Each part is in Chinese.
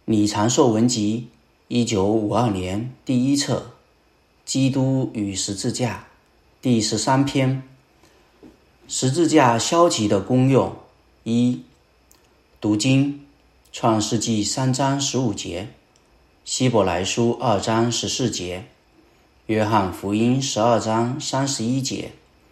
李长寿文集1952年第一册，基督与十字架第13篇，十字架消极的功用。一、读经，创世纪3章15节，希伯来书2章14节，约翰福音12章31节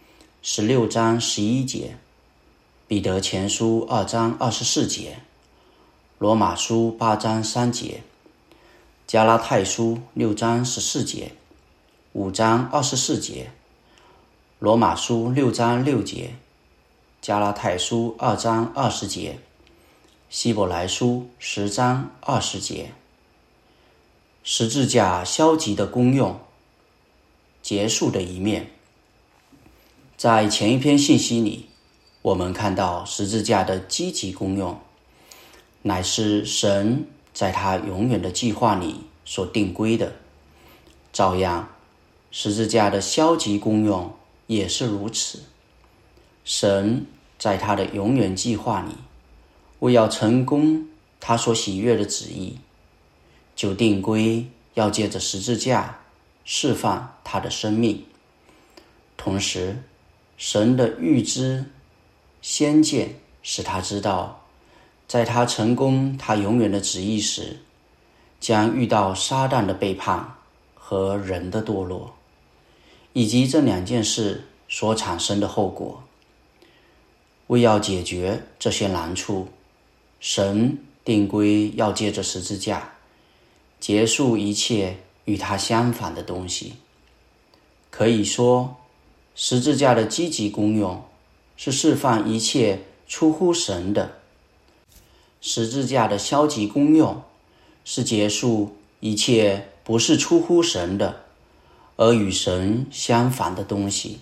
，16章11节，彼得前书2章24节，罗马书8章3节，加拉太书6章14节，5章24节，罗马书6章6节，加拉太书2章20节，希伯来书10章20节。十字架消极的功用，结束的一面。在前一篇信息里，我们看到十字架的积极功用，乃是神在他永远的计划里所定规的。照样，十字架的消极功用也是如此。神在他的永远计划里，为要成功他所喜悦的旨意，就定规要借着十字架释放他的生命。同时，神的预知先见使他知道，在他成功他永远的旨意时，将遇到撒旦的背叛和人的堕落，以及这两件事所产生的后果。为要解决这些难处，神定规要借着十字架结束一切与他相反的东西。可以说，十字架的积极功用是释放一切出乎神的，十字架的消极功用是结束一切不是出乎神的，而与神相反的东西。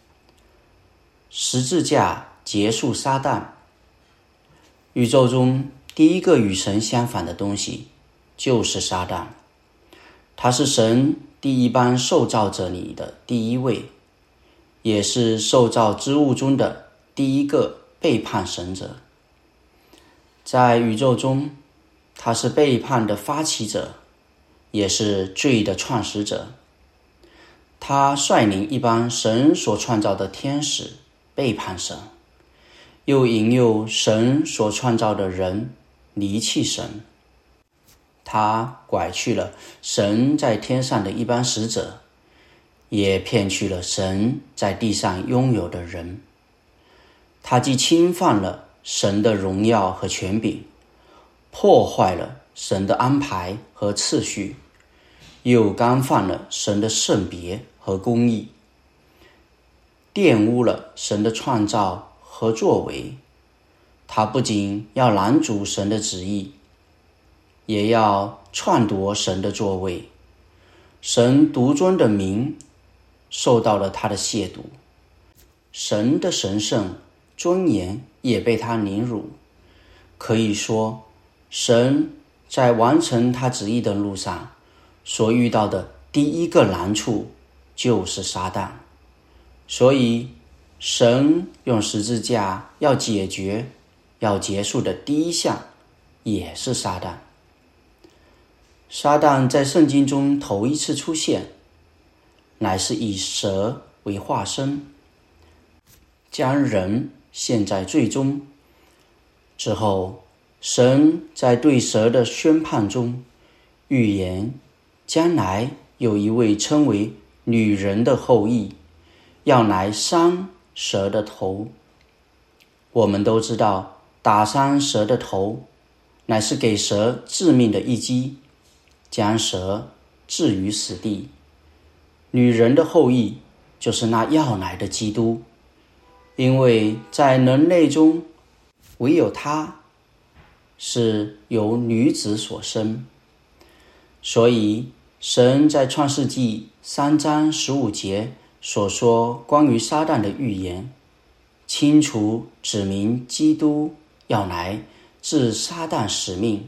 十字架结束撒旦。宇宙中第一个与神相反的东西就是撒旦，他是神第一班受造者里的第一位，也是受造之物中的第一个背叛神者。在宇宙中，他是背叛的发起者，也是罪的创始者。他率领一帮神所创造的天使背叛神，又引诱神所创造的人离弃神。他拐去了神在天上的一帮使者，也骗去了神在地上拥有的人。他既侵犯了神的荣耀和权柄，破坏了神的安排和次序，又干犯了神的圣别和公义，玷污了神的创造和作为。他不仅要拦阻神的旨意，也要篡夺神的作为。神独尊的名受到了他的亵渎，神的神圣尊严也被他凌辱。可以说，神在完成他旨意的路上所遇到的第一个难处就是撒旦。所以神用十字架要解决要结束的第一项也是撒旦。撒旦在圣经中头一次出现，乃是以蛇为化身，将人陷在罪中。之后，神在对蛇的宣判中预言，将来有一位称为女人的后裔，要来伤蛇的头。我们都知道，打伤蛇的头乃是给蛇致命的一击，将蛇置于死地。女人的后裔就是那要来的基督，因为在人类中唯有他是由女子所生。所以神在创世纪3章15节所说关于撒旦的预言，清楚指明基督要来治撒旦使命。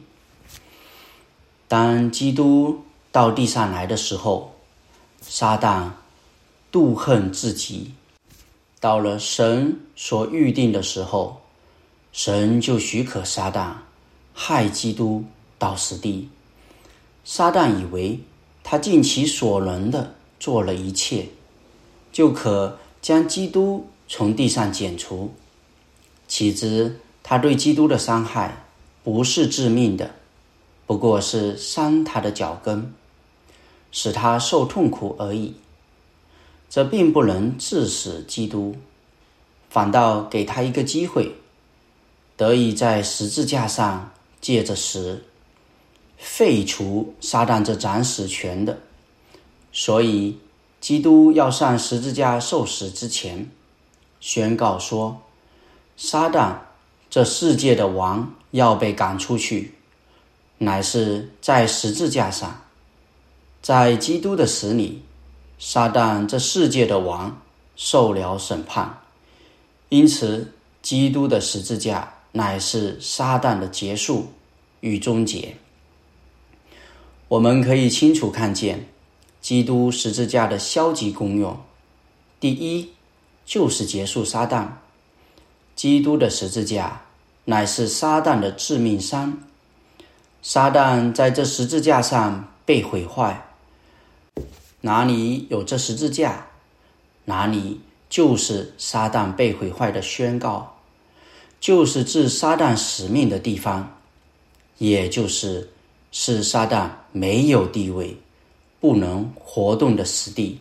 当基督到地上来的时候，撒旦妒恨至极。到了神所预定的时候，神就许可撒旦害基督到死地。撒旦以为他尽其所能的做了一切，就可将基督从地上剪除。岂知他对基督的伤害不是致命的，不过是伤他的脚跟，使他受痛苦而已。这并不能致死基督，反倒给他一个机会，得以在十字架上借着死废除撒旦这掌死权的。所以基督要上十字架受死之前，宣告说，撒旦这世界的王要被赶出去，乃是在十字架上。在基督的死里，撒旦这世界的王受了审判，因此基督的十字架乃是撒旦的结束与终结。我们可以清楚看见基督十字架的消极功用。第一，就是结束撒旦。基督的十字架乃是撒旦的致命伤，撒旦在这十字架上被毁坏。哪里有这十字架，哪里就是撒旦被毁坏的宣告，就是置撒旦使命的地方，也就是使撒旦没有地位，不能活动的死地。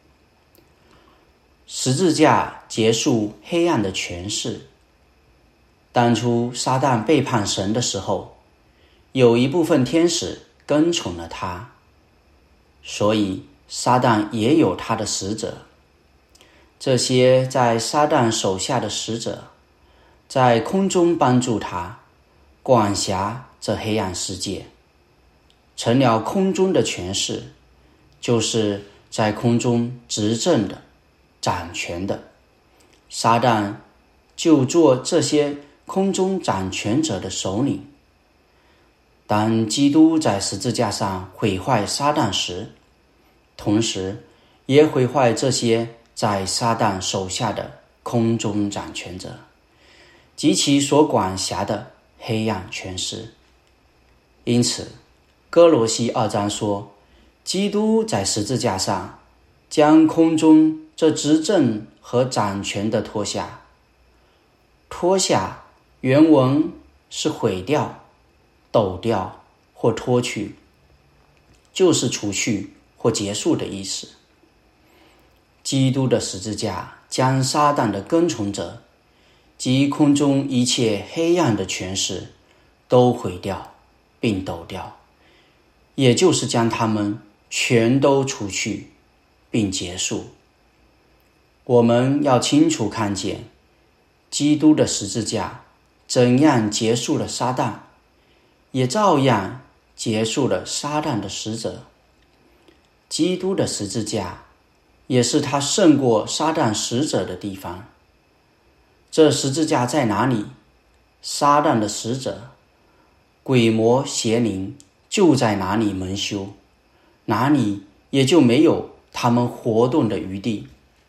十字架结束黑暗的权势。当初撒旦背叛神的时候，有一部分天使跟从了他，所以撒旦也有他的使者。这些在撒旦手下的使者，在空中帮助他管辖这黑暗世界，成了空中的权势，就是在空中执政的、掌权的。撒旦就做这些空中掌权者的首领。当基督在十字架上毁坏撒旦时，同时也毁坏这些在撒旦手下的空中掌权者及其所管辖的黑暗权势。因此哥罗西2章说，基督在十字架上将空中这执政和掌权的脱下。脱下原文是毁掉、抖掉或脱去，就是除去或结束的意思。基督的十字架将撒旦的跟从者及空中一切黑暗的权势都毁掉并抖掉，也就是将他们全都除去并结束。我们要清楚看见基督的十字架怎样结束了撒旦，也照样结束了撒旦的使者。基督的十字架也是他胜过撒旦使者的地方。这十字架在哪里，撒旦的使者、鬼魔邪灵就在哪里蒙羞，哪里也就没有他们活动的余地。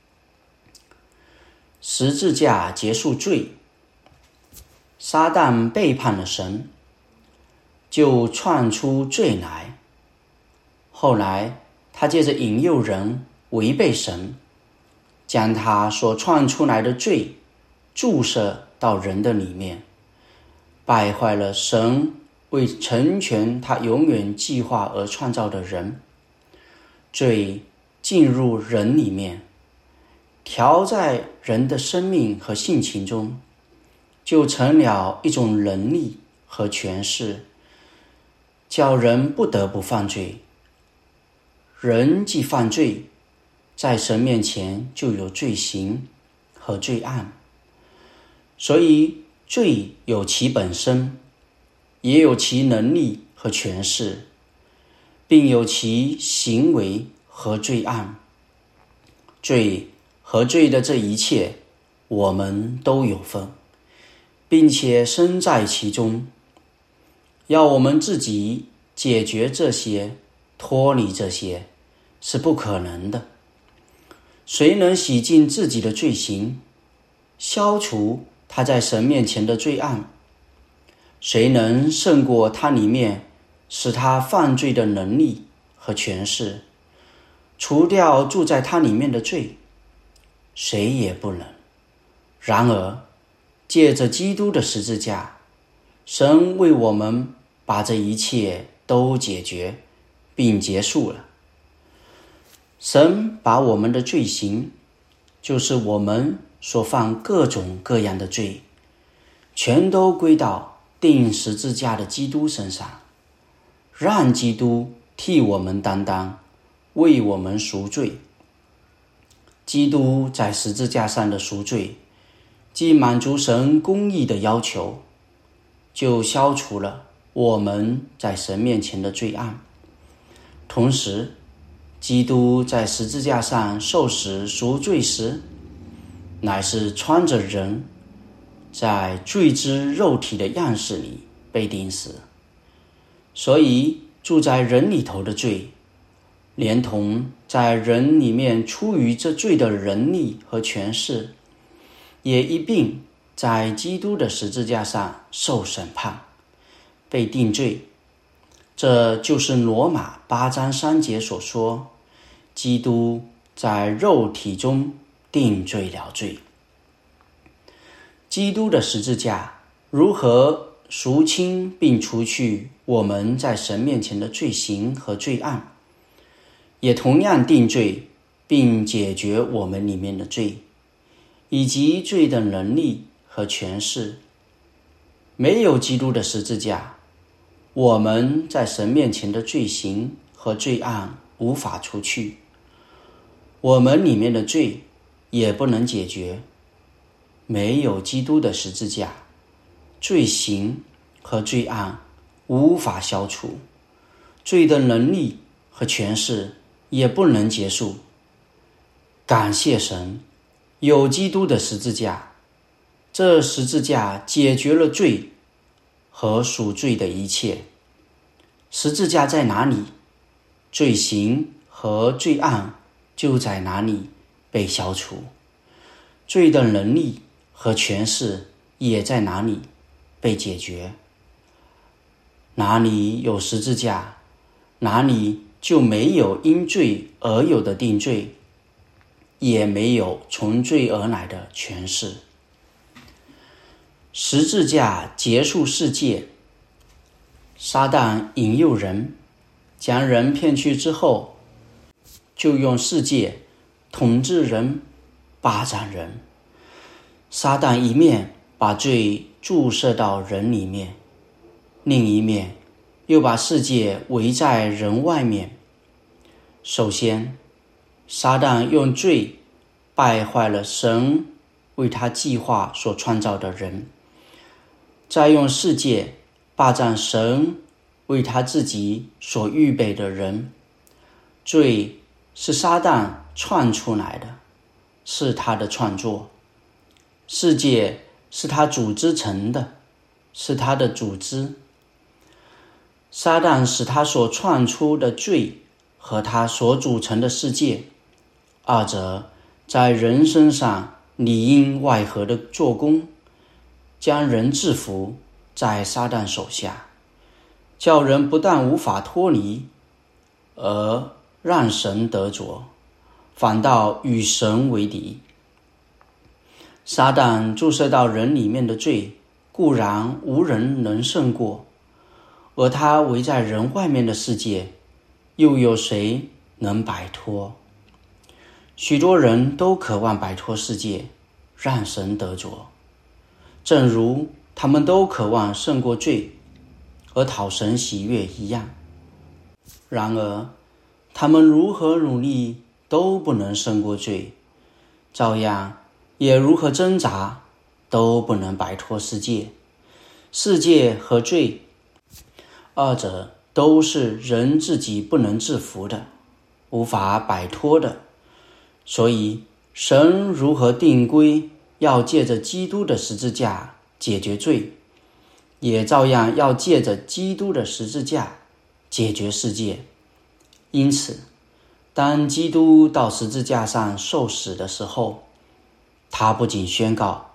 十字架结束罪，撒旦背叛了神，就创出罪来。后来他借着引诱人违背神，将他所创出来的罪注射到人的里面，败坏了神为成全他永远计划而创造的人。罪进入人里面，调在人的生命和性情中，就成了一种能力和权势，叫人不得不犯罪。人既犯罪，在神面前就有罪行和罪案。所以罪有其本身，也有其能力和权势，并有其行为和罪案。罪和罪的这一切，我们都有份，并且身在其中。要我们自己解决这些，脱离这些，是不可能的。谁能洗净自己的罪行，消除他在神面前的罪案？谁能胜过他里面使他犯罪的能力和权势，除掉住在他里面的罪，谁也不能。然而，借着基督的十字架，神为我们把这一切都解决并结束了。神把我们的罪行，就是我们所犯各种各样的罪，全都归到钉十字架的基督身上，让基督替我们担当，为我们赎罪。基督在十字架上的赎罪，既满足神公义的要求，就消除了我们在神面前的罪案。同时，基督在十字架上受死赎罪时，乃是穿着人在罪之肉体的样式里被钉死，所以住在人里头的罪，连同在人里面出于这罪的能力和权势，也一并在基督的十字架上受审判，被定罪。这就是罗马8章3节所说，基督在肉体中定罪了罪。基督的十字架如何赎清并除去我们在神面前的罪行和罪案，也同样定罪并解决我们里面的罪，以及罪的能力和权势。没有基督的十字架，我们在神面前的罪行和罪案无法除去，我们里面的罪也不能解决。没有基督的十字架，罪行和罪案无法消除，罪的能力和权势也不能结束。感谢神，有基督的十字架，这十字架解决了罪和赎罪的一切。十字架在哪里，罪行和罪案就在哪里被消除，罪的能力和权势也在哪里被解决。哪里有十字架，哪里就没有因罪而有的定罪，也没有从罪而来的权势。十字架结束世界。撒旦引诱人，将人骗去之后，就用世界统治人，霸占人。撒旦一面把罪注射到人里面，另一面又把世界围在人外面。首先，撒旦用罪败坏了神为他计划所创造的人，再用世界霸占神为他自己所预备的人。罪是撒旦创出来的，是他的创作；世界是他组织成的，是他的组织。撒旦使他所创出的罪和他所组成的世界，二者在人身上里应外合的做工，将人制服在撒旦手下，叫人不但无法脱离，而让神得着，反倒与神为敌。撒旦注射到人里面的罪，固然无人能胜过，而他围在人外面的世界，又有谁能摆脱？许多人都渴望摆脱世界，让神得着，正如他们都渴望胜过罪而讨神喜悦一样。然而，他们如何努力都不能胜过罪，照样也如何挣扎都不能摆脱世界。世界和罪，二者都是人自己不能制服的，无法摆脱的。所以神如何定规要借着基督的十字架解决罪，也照样要借着基督的十字架解决世界。因此，当基督到十字架上受死的时候，他不仅宣告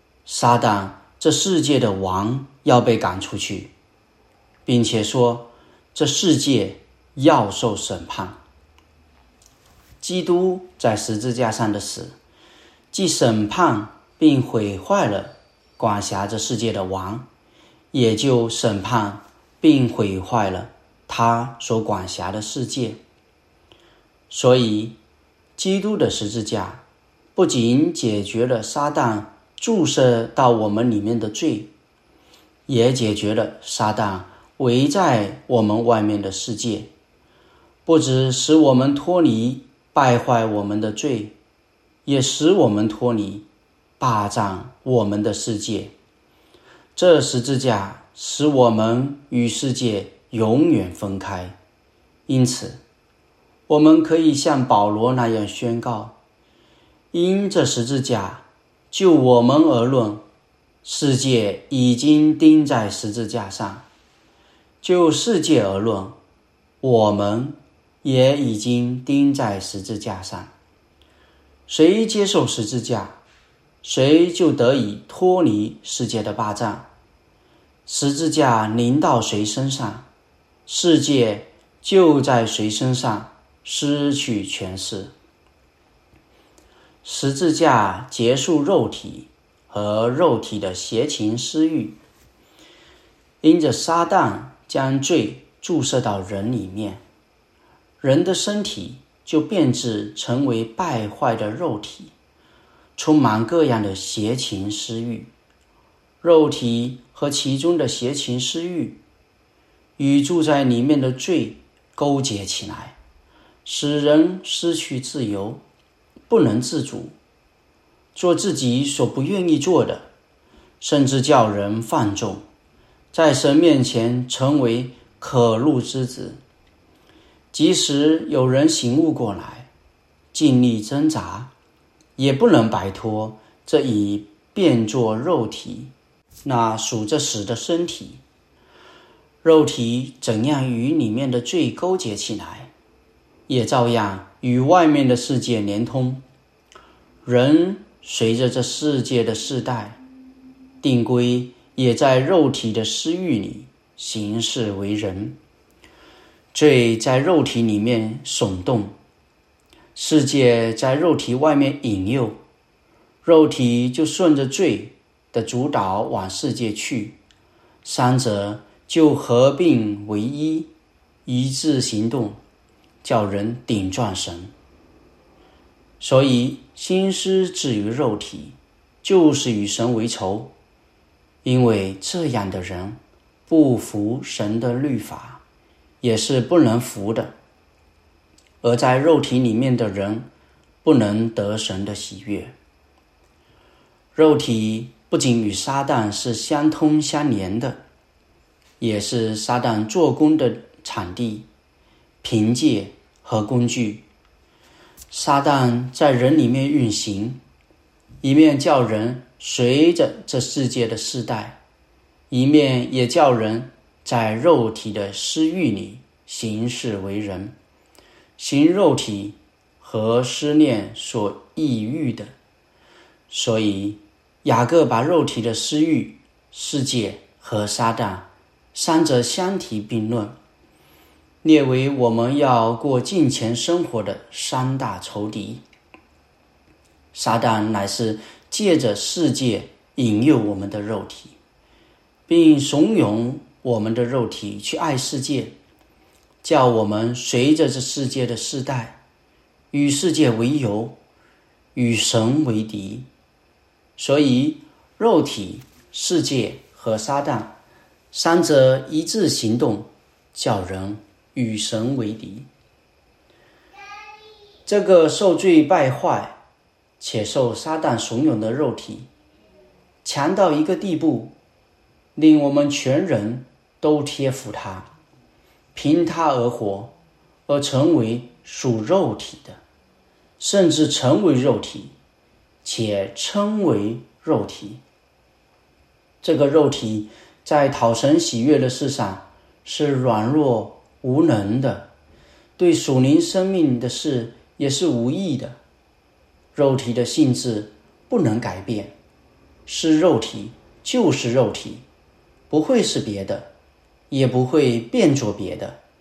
撒旦这世界的王要被赶出去，并且说这世界要受审判。基督在十字架上的死，既审判并毁坏了管辖这世界的王，也就审判并毁坏了他所管辖的世界。所以基督的十字架不仅解决了撒旦注射到我们里面的罪，也解决了撒旦围在我们外面的世界，不只使我们脱离败坏我们的罪，也使我们脱离霸占我们的世界。这十字架使我们与世界永远分开，因此我们可以像保罗那样宣告：因这十字架，就我们而论，世界已经钉在十字架上；就世界而论，我们也已经钉在十字架上。谁接受十字架，谁就得以脱离世界的霸占。十字架临到谁身上，世界就在谁身上失去权势。十字架结束肉体和肉体的邪情私欲，因着撒旦将罪注射到人里面，人的身体就变质成为败坏的肉体，充满各样的邪情私欲。肉体和其中的邪情私欲与住在里面的罪勾结起来，使人失去自由，不能自主，做自己所不愿意做的，甚至叫人放纵，在神面前成为可怒之子。即使有人醒悟过来，尽力挣扎，也不能摆脱这已变作肉体那属着死的身体。肉体怎样与里面的罪勾结起来，也照样与外面的世界连通。人随着这世界的世代定规，也在肉体的私欲里行事为人。罪在肉体里面耸动，世界在肉体外面引诱，肉体就顺着罪的主导往世界去，三者就合并为一，一致行动，叫人顶撞神。所以心思置于肉体，就是与神为仇，因为这样的人不服神的律法，也是不能服的。而在肉体里面的人不能得神的喜悦。肉体不仅与撒旦是相通相连的，也是撒旦做工的场地、凭借和工具。撒旦在人里面运行，一面叫人随着这世界的世代，一面也叫人在肉体的私欲里行事为人，行肉体和思念所抑郁的。所以雅各把肉体的私欲、世界和撒旦三者相提并论，列为我们要过敬虔生活的三大仇敌。撒旦乃是借着世界引诱我们的肉体，并怂恿我们的肉体去爱世界，叫我们随着这世界的世代，与世界为友，与神为敌。所以肉体、世界和撒旦三者一致行动，叫人与神为敌。这个受罪败坏且受撒旦怂恿的肉体，强到一个地步，令我们全人都贴服他，凭他而活，而成为属肉体的，甚至成为肉体，且称为肉体。这个肉体在讨神喜悦的事上是软弱无能的，对属灵生命的事也是无益的。肉体的性质不能改变，是肉体就是肉体，不会是别的，也不会变作别的。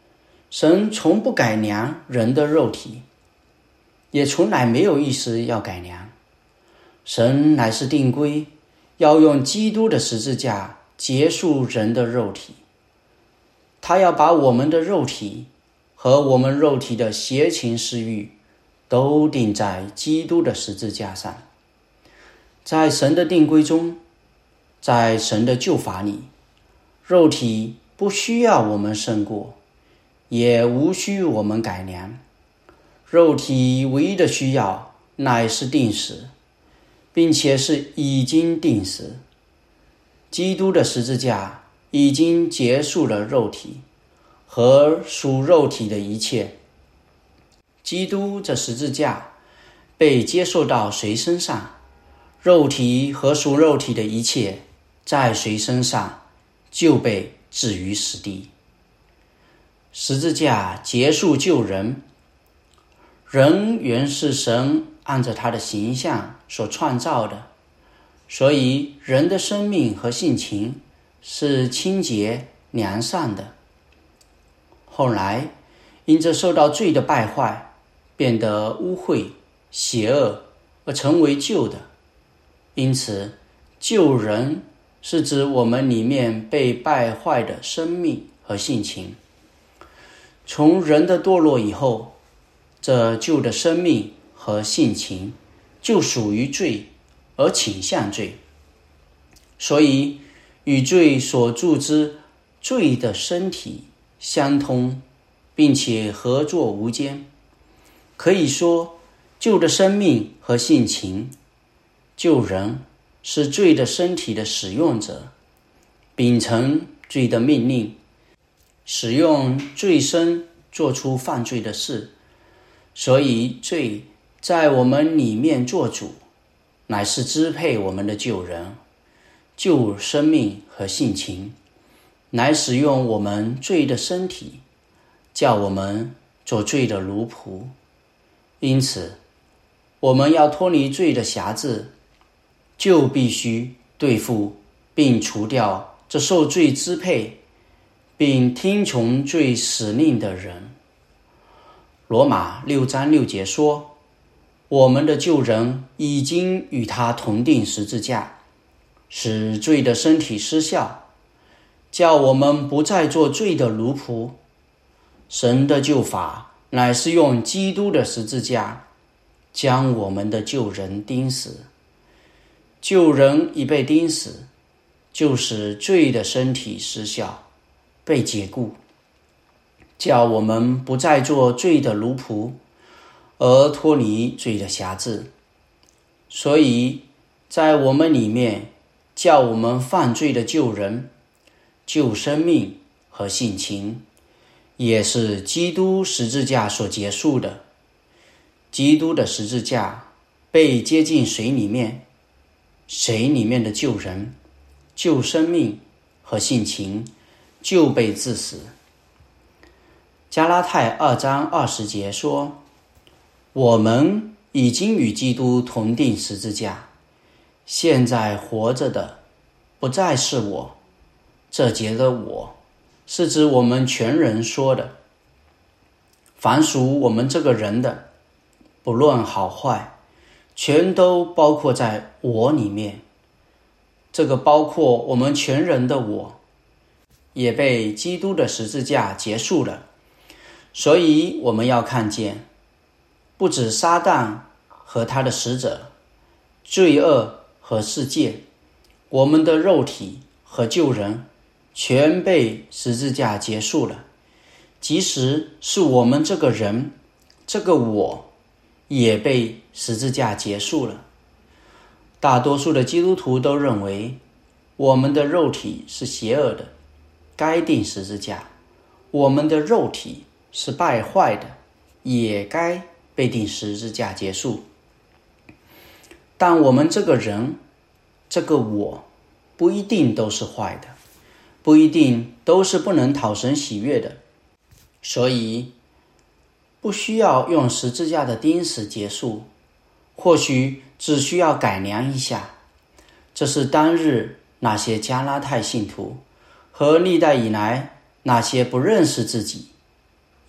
神从不改良人的肉体，也从来没有意思要改良。神乃是定规，要用基督的十字架结束人的肉体。他要把我们的肉体和我们肉体的邪情私欲都钉在基督的十字架上。在神的定规中，在神的救法里，肉体不需要我们胜过，也无需我们改良。肉体唯一的需要乃是定死，并且是已经定死。基督的十字架已经结束了肉体和属肉体的一切。基督这十字架被接受到谁身上，肉体和属肉体的一切在谁身上就被置于死地。十字架结束救人。人原是神按着他的形象所创造的，所以人的生命和性情是清洁良善的。后来因着受到罪的败坏，变得污秽邪恶，而成为旧的。因此旧人是指我们里面被败坏的生命和性情。从人的堕落以后，这旧的生命和性情就属于罪，而倾向罪，所以与罪所铸之罪的身体相通，并且合作无间。可以说，旧的生命和性情，旧人是罪的身体的使用者，秉承罪的命令，使用罪身做出犯罪的事。所以罪在我们里面做主，乃是支配我们的旧人。旧生命和性情乃使用我们罪的身体，叫我们做罪的奴仆。因此我们要脱离罪的辖制，就必须对付并除掉这受罪支配并听从罪使令的人。罗马6章6节说，我们的旧人已经与他同定十字架，使罪的身体失效，叫我们不再做罪的奴仆。神的救法乃是用基督的十字架将我们的旧人钉死。旧人已被钉死，就使罪的身体失效，被解雇，叫我们不再做罪的奴仆，而脱离罪的辖制。所以在我们里面叫我们犯罪的旧人、旧生命和性情，也是基督十字架所结束的。基督的十字架被接进水里面，水里面的旧人、旧生命和性情就被治死。加拉太2章20节说，我们已经与基督同定十字架，现在活着的不再是我。这节的我是指我们全人说的，凡属我们这个人的，不论好坏，全都包括在我里面。这个包括我们全人的我，也被基督的十字架结束了。所以我们要看见，不止撒旦和他的使者、罪恶和世界，我们的肉体和旧人全被十字架结束了。即使是我们这个人，这个我也被十字架结束了。大多数的基督徒都认为我们的肉体是邪恶的，该钉十字架；我们的肉体是败坏的，也该被钉十字架结束。但我们这个人，这个我，不一定都是坏的，不一定都是不能讨神喜悦的。所以不需要用十字架的钉死结束，或许只需要改良一下。这是当日那些加拉太信徒和历代以来那些不认识自己，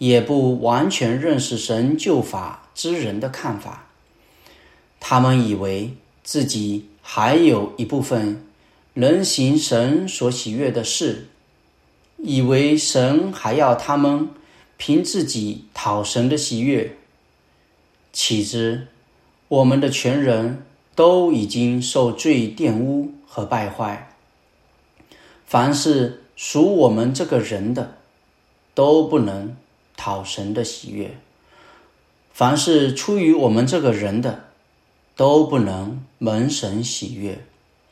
也不完全认识神救法之人的看法。他们以为自己还有一部分能行神所喜悦的事，以为神还要他们凭自己讨神的喜悦。岂知我们的全人都已经受罪玷污和败坏。凡是属我们这个人的，都不能讨神的喜悦；凡是出于我们这个人的，都不能蒙神喜悦。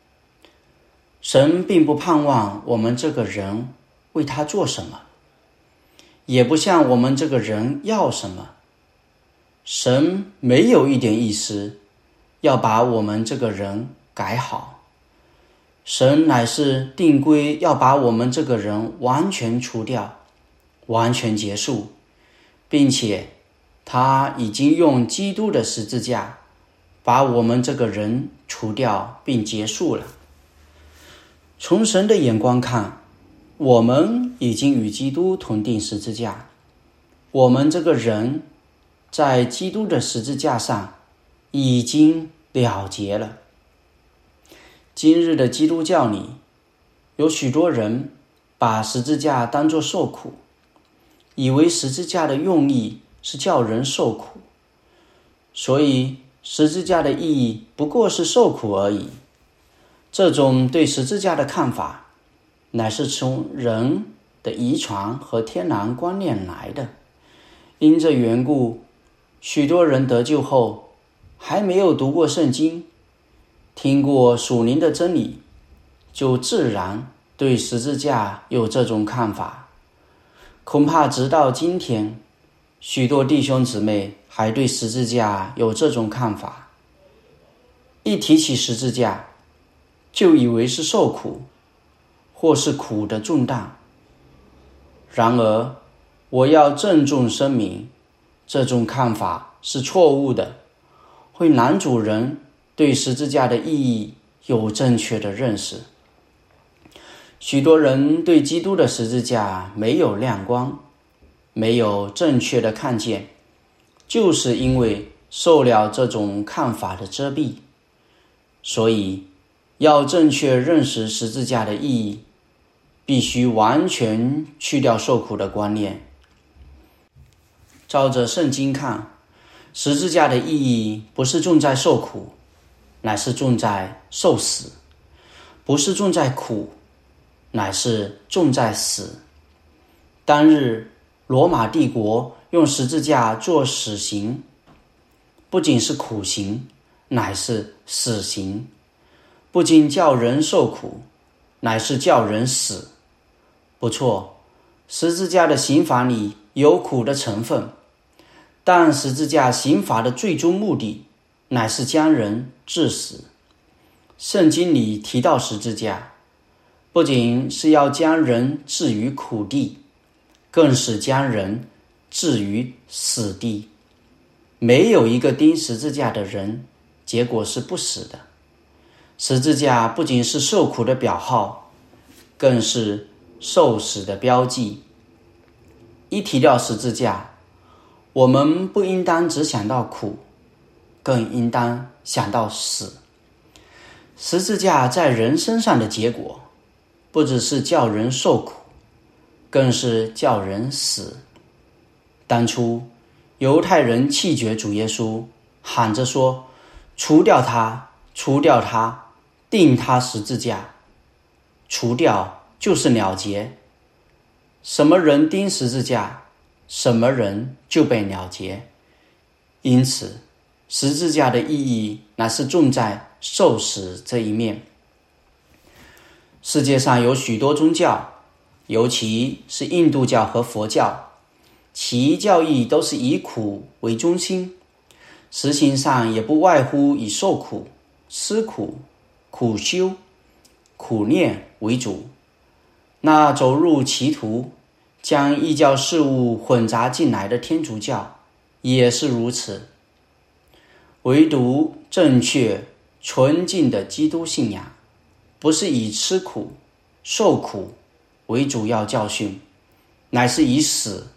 神并不盼望我们这个人为他做什么，也不向我们这个人要什么。神没有一点意思要把我们这个人改好，神乃是定规要把我们这个人完全除掉，完全结束，并且他已经用基督的十字架把我们这个人除掉并结束了。从神的眼光看，我们已经与基督同定十字架，我们这个人在基督的十字架上已经了结了。今日的基督教里，有许多人把十字架当作受苦，以为十字架的用意是叫人受苦，所以十字架的意义不过是受苦而已。这种对十字架的看法，乃是从人的遗传和天然观念来的。因这缘故，许多人得救后还没有读过圣经，听过属灵的真理，就自然对十字架有这种看法。恐怕直到今天，许多弟兄姊妹还对十字架有这种看法。一提起十字架，就以为是受苦，或是苦的重担。然而，我要郑重声明，这种看法是错误的，会难阻人对十字架的意义有正确的认识。许多人对基督的十字架没有亮光，没有正确的看见，就是因为受了这种看法的遮蔽。所以，要正确认识十字架的意义，必须完全去掉受苦的观念。照着圣经看，十字架的意义不是重在受苦，乃是重在受死；不是重在苦，乃是重在死。当日罗马帝国用十字架做死刑，不仅是苦刑，乃是死刑；不仅叫人受苦，乃是叫人死。不错，十字架的刑罚里有苦的成分，但十字架刑罚的最终目的乃是将人致死。圣经里提到十字架，不仅是要将人置于苦地，更是将人置于死地。没有一个钉十字架的人结果是不死的。十字架不仅是受苦的表号，更是受死的标记。一提到十字架，我们不应当只想到苦，更应当想到死。十字架在人身上的结果，不只是叫人受苦，更是叫人死。当初犹太人弃绝主耶稣，喊着说：除掉他，除掉他，钉他十字架。除掉就是了结，什么人钉十字架，什么人就被了结。因此，十字架的意义乃是重在受死这一面。世界上有许多宗教，尤其是印度教和佛教，其教义都是以苦为中心，实行上也不外乎以受苦、吃苦、苦修、苦念为主。那走入歧途，将异教事物混杂进来的天主教也是如此。唯独正确纯净的基督信仰，不是以吃苦、受苦为主要教训，乃是以死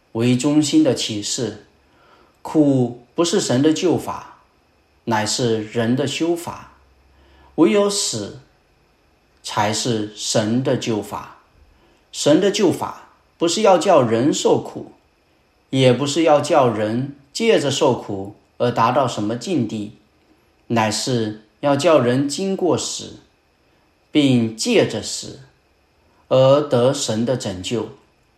为中心的启示。苦不是神的救法，乃是人的修法。唯有死才是神的救法。神的救法不是要叫人受苦，也不是要叫人借着受苦而达到什么境地，乃是要叫人经过死，并借着死而得神的拯救。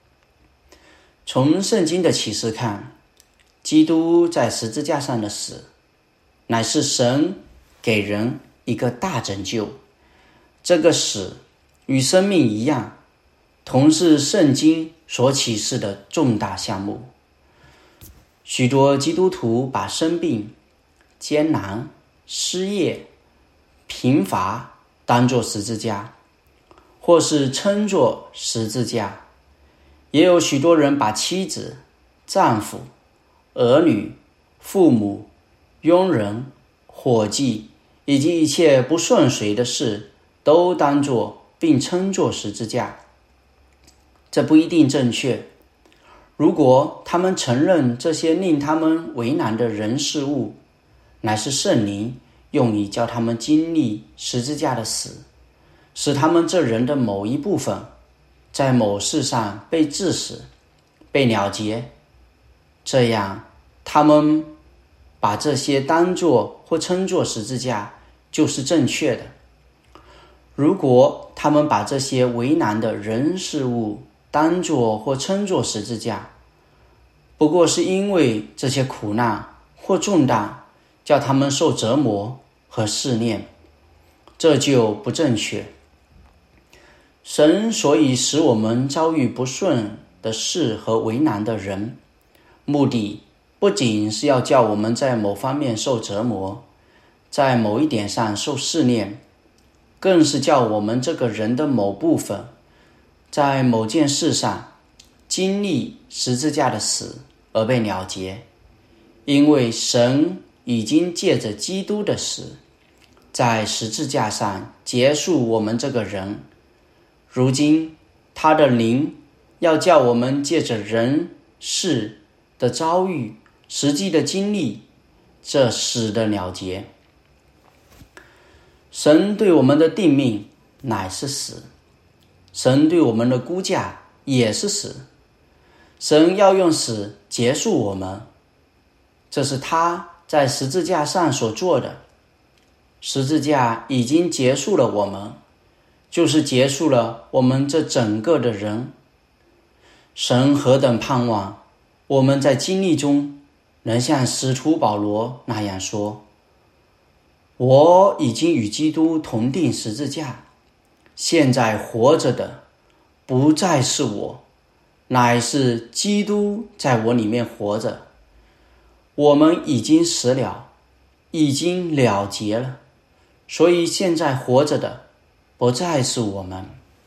从圣经的启示看，基督在十字架上的死，乃是神给人一个大拯救。这个死与生命一样，同是圣经所启示的重大项目。许多基督徒把生病、艰难、失业、贫乏当作十字架，或是称作十字架。也有许多人把妻子、丈夫、儿女、父母、佣人、伙计以及一切不顺遂的事都当作并称作十字架。这不一定正确。如果他们承认这些令他们为难的人事物乃是圣灵用以叫他们经历十字架的死，使他们这人的某一部分在某事上被致死、被了结，这样他们把这些当作或称作十字架就是正确的。如果他们把这些为难的人事物当作或称作十字架，不过是因为这些苦难或重担叫他们受折磨和试炼，这就不正确。神所以使我们遭遇不顺的事和为难的人，目的不仅是要叫我们在某方面受折磨，在某一点上受试炼，更是叫我们这个人的某部分在某件事上经历十字架的死而被了结。因为神已经借着基督的死在十字架上结束我们这个人，如今他的灵要叫我们借着人事的遭遇实际的经历这死的了结。神对我们的定命乃是死，神对我们的估价也是死。神要用死结束我们，这是他在十字架上所做的。十字架已经结束了我们，就是结束了我们这整个的人。神何等盼望我们在经历中能像使徒保罗那样说：我已经与基督同定十字架，现在活着的不再是我，乃是基督在我里面活着。我们已经死了，已经了结了，所以现在活着的不再是我们。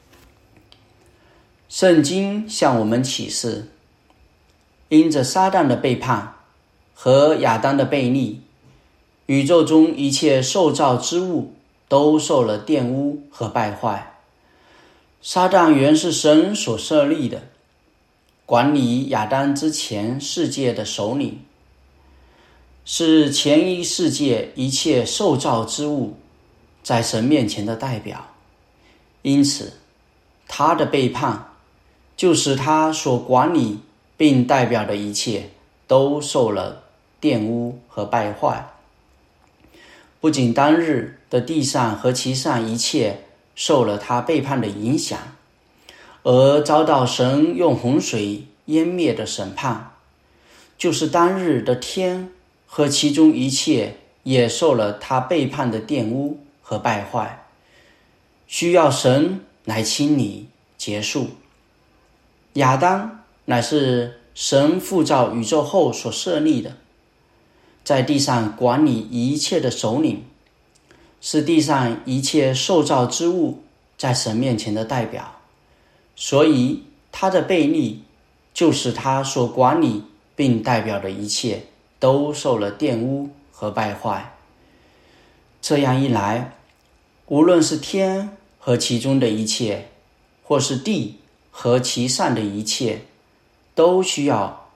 圣经向我们启示，因着撒旦的背叛和亚当的悖逆，宇宙中一切受造之物都受了玷污和败坏。撒旦原是神所设立的，管理亚当之前世界的首领，是前一世界一切受造之物在神面前的代表。因此他的背叛就使他所管理并代表的一切都受了玷污和败坏。不仅当日的地上和其上一切受了他背叛的影响，而遭到神用洪水淹灭的审判，就是当日的天和其中一切也受了他背叛的玷污和败坏，需要神来清理结束。亚当乃是神复造宇宙后所设立的，在地上管理一切的首领，是地上一切受造之物在神面前的代表。所以他的悖逆就是他所管理并代表的一切都受了玷污和败坏。这样一来，无论是天和其中的一切，或是地和其上的一切，都需要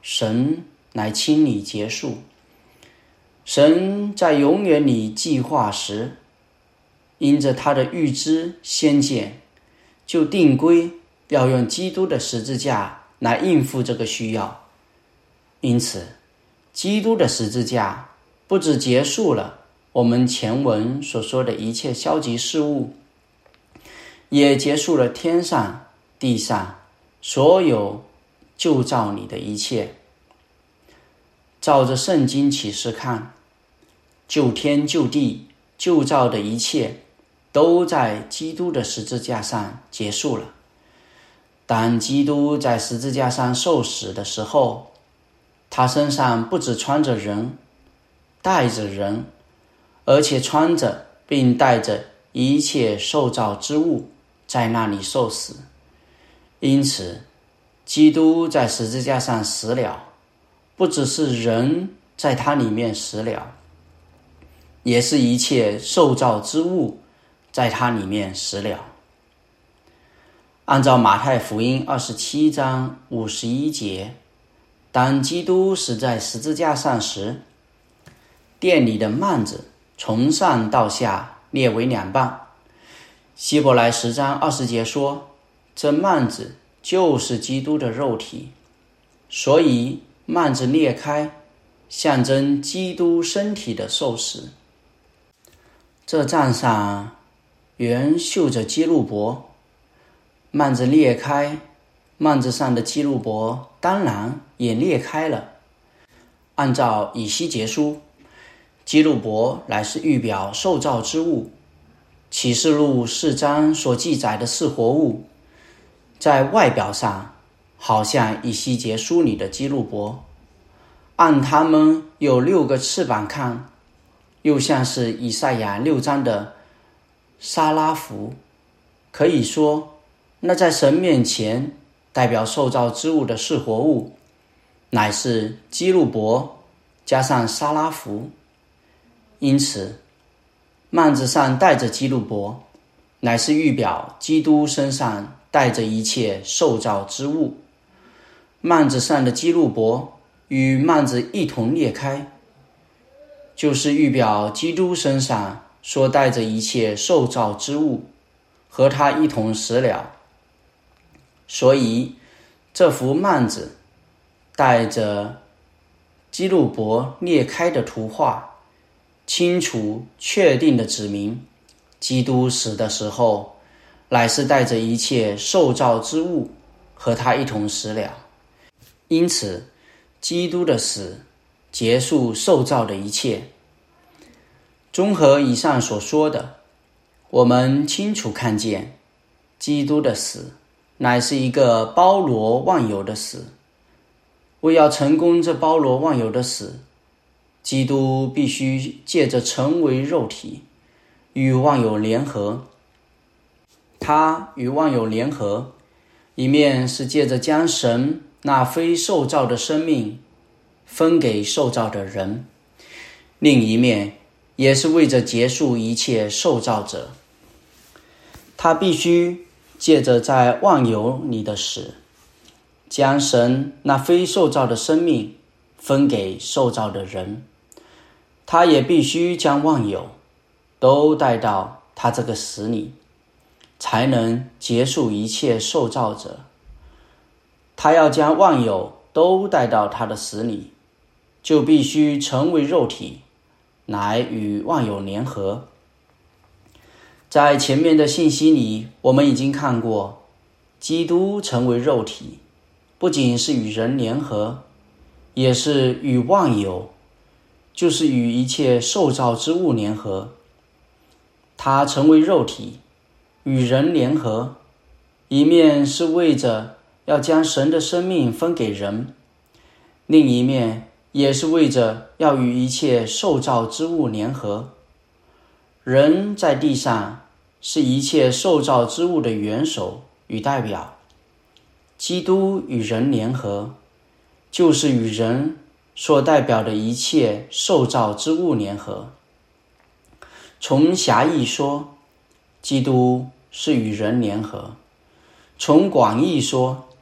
神来清理结束。神在永远里计划时，因着他的预知先见，就定规要用基督的十字架来应付这个需要。因此，基督的十字架不只结束了我们前文所说的一切消极事物，也结束了天上地上所有救造你的一切。照着圣经启示看，救天救地救造的一切都在基督的十字架上结束了。当基督在十字架上受死的时候，他身上不只穿着人，带着人，而且穿着并带着一切受造之物在那里受死。因此，基督在十字架上死了，不只是人在他里面死了，也是一切受造之物在他里面死了。按照马太福音27章51节，当基督死在十字架上时，殿里的幔子从上到下裂为两半。希伯来10章20节说，这幔子就是基督的肉体，所以幔子裂开，象征基督身体的受死。这杖上原绣着基路伯，幔子裂开，幔子上的基路伯当然也裂开了。按照以西结书，基路伯乃是预表受造之物。启示录4章所记载的是活物，在外表上好像以西结书里的基路伯，按他们有6个翅膀看，又像是以赛亚6章的沙拉弗。可以说，那在神面前代表受造之物的是活物，乃是基路伯加上沙拉弗。因此，幔子上带着基路伯，乃是预表基督身上带着一切受造之物。幔子上的基路伯与幔子一同裂开，就是预表基督身上所带着一切受造之物，和他一同死了。所以，这幅幔子带着基路伯裂开的图画，清楚确定的指明，基督死的时候，乃是带着一切受造之物和他一同死了。因此，基督的死结束受造的一切。综合以上所说的，我们清楚看见，基督的死乃是一个包罗万有的死。为要成功这包罗万有的死，基督必须借着成为肉体，与万有联合。他与万有联合，一面是借着将神那非受造的生命分给受造的人，另一面也是为着结束一切受造者。他必须借着在万有里的死，将神那非受造的生命分给受造的人。他也必须将万有都带到他这个死里，才能结束一切受造者。他要将万有都带到他的死里，就必须成为肉体，来与万有联合。在前面的信息里，我们已经看过，基督成为肉体，不仅是与人联合，也是与万有，就是与一切受造之物联合。他成为肉体，与人联合，一面是为着要将神的生命分给人，另一面也是为着要与一切受造之物联合。人在地上是一切受造之物的元首与代表，基督与人联合，就是与人所代表的一切受造之物联合。从狭义说，基督是与人联合；从广义说，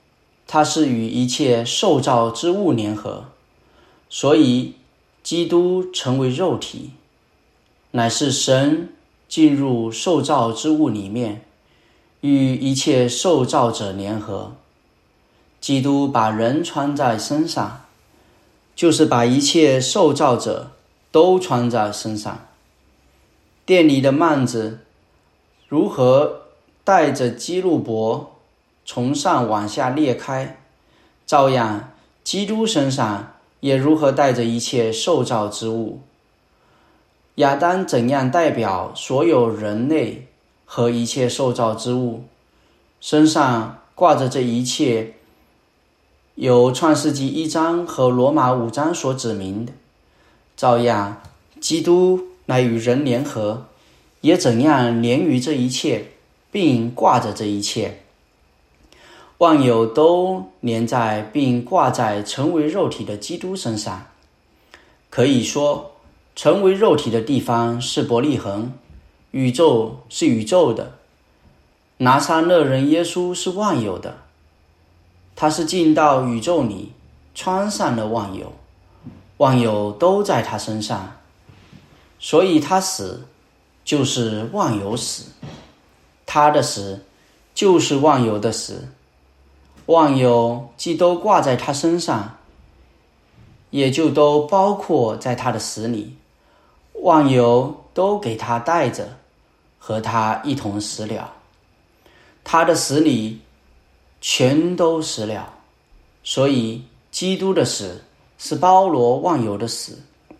它是与一切受造之物联合，所以基督成为肉体，乃是神进入受造之物里面，与一切受造者联合。基督把人穿在身上，就是把一切受造者都穿在身上。店里的幔子如何带着基路伯从上往下裂开，照样基督身上也如何带着一切受造之物。亚当怎样代表所有人类和一切受造之物，身上挂着这一切，有创世纪1章和罗马5章所指明的，照样基督来与人联合，也怎样连于这一切，并挂着这一切。万有都连在并挂在成为肉体的基督身上。可以说，成为肉体的地方是伯利恒，宇宙是宇宙的，拿撒勒人耶稣是万有的。他是进到宇宙里，穿上了万有，万有都在他身上，所以他死就是万有死，他的死就是万有的死。万有既都挂在他身上，也就都包括在他的死里，万有都给他带着，和他一同死了。他的死里全都死了，所以基督的死是包罗万有的死。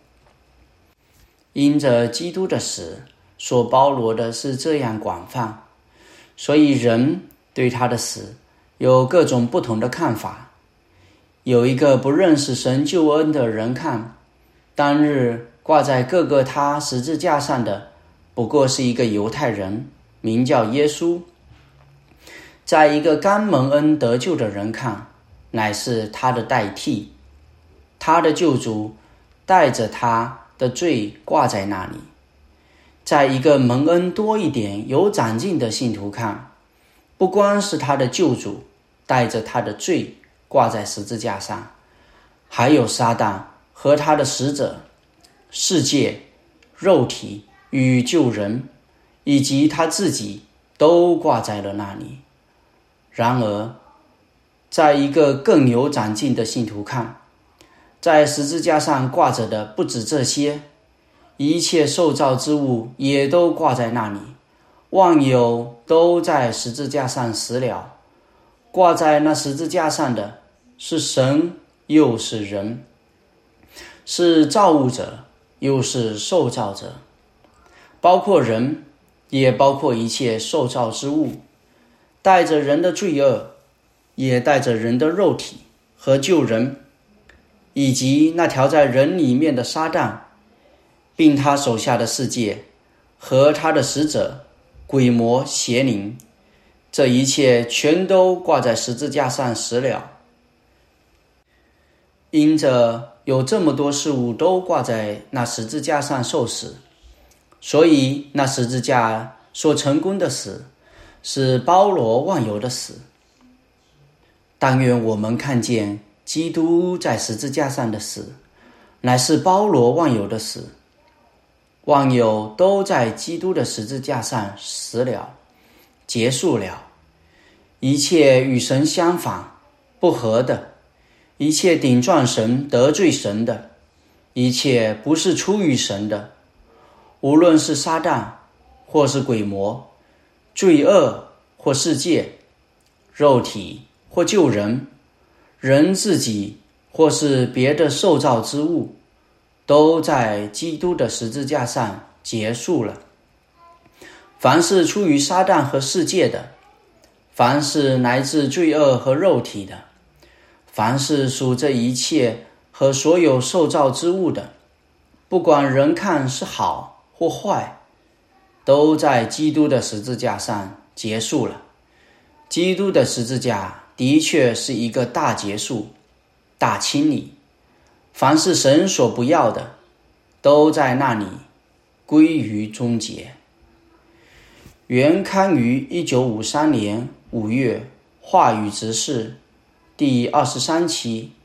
因着基督的死所包罗的是这样广泛，所以人对他的死有各种不同的看法。有一个不认识神救恩的人看，当日挂在各个他十字架上的不过是一个犹太人，名叫耶稣。在一个刚蒙恩得救的人看，乃是他的代替，他的救主带着他的罪挂在那里。在一个蒙恩多一点有长进的信徒看，不光是他的救主带着他的罪挂在十字架上，还有撒旦和他的使者、世界、肉体与救人，以及他自己都挂在了那里。然而，在一个更有长进的信徒看，在十字架上挂着的不止这些，一切受造之物也都挂在那里，万有都在十字架上死了。挂在那十字架上的是神，又是人，是造物者，又是受造者，包括人，也包括一切受造之物，带着人的罪恶，也带着人的肉体和救人，以及那条在人里面的撒旦，并他手下的世界和他的使者、鬼魔、邪灵，这一切全都挂在十字架上死了。因着有这么多事物都挂在那十字架上受死，所以那十字架所成功的死是包罗万有的死。但愿我们看见基督在十字架上的死乃是包罗万有的死，万有都在基督的十字架上死了，结束了。一切与神相反不合的，一切顶撞神得罪神的，一切不是出于神的，无论是撒旦或是鬼魔，罪恶或世界，肉体或救人，人自己或是别的受造之物，都在基督的十字架上结束了。凡是出于撒旦和世界的，凡是来自罪恶和肉体的，凡是属这一切和所有受造之物的，不管人看是好或坏，都在基督的十字架上结束了。基督的十字架的确是一个大结束、大清理，凡是神所不要的，都在那里归于终结。原刊于1953年5月话语执事第23期